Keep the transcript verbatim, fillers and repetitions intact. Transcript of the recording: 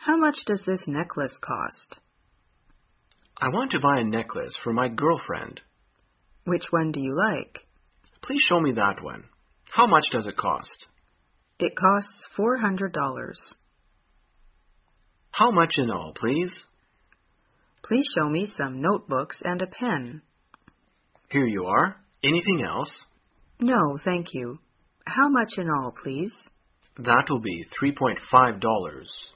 How much does this necklace cost? I want to buy a necklace for my girlfriend. Which one do you like? Please show me that one. How much does it cost? It costs four hundred dollars. How much in all, please? Please show me some notebooks and a pen. Here you are. Anything else? No, thank you. How much in all, please? That will be three point five dollars.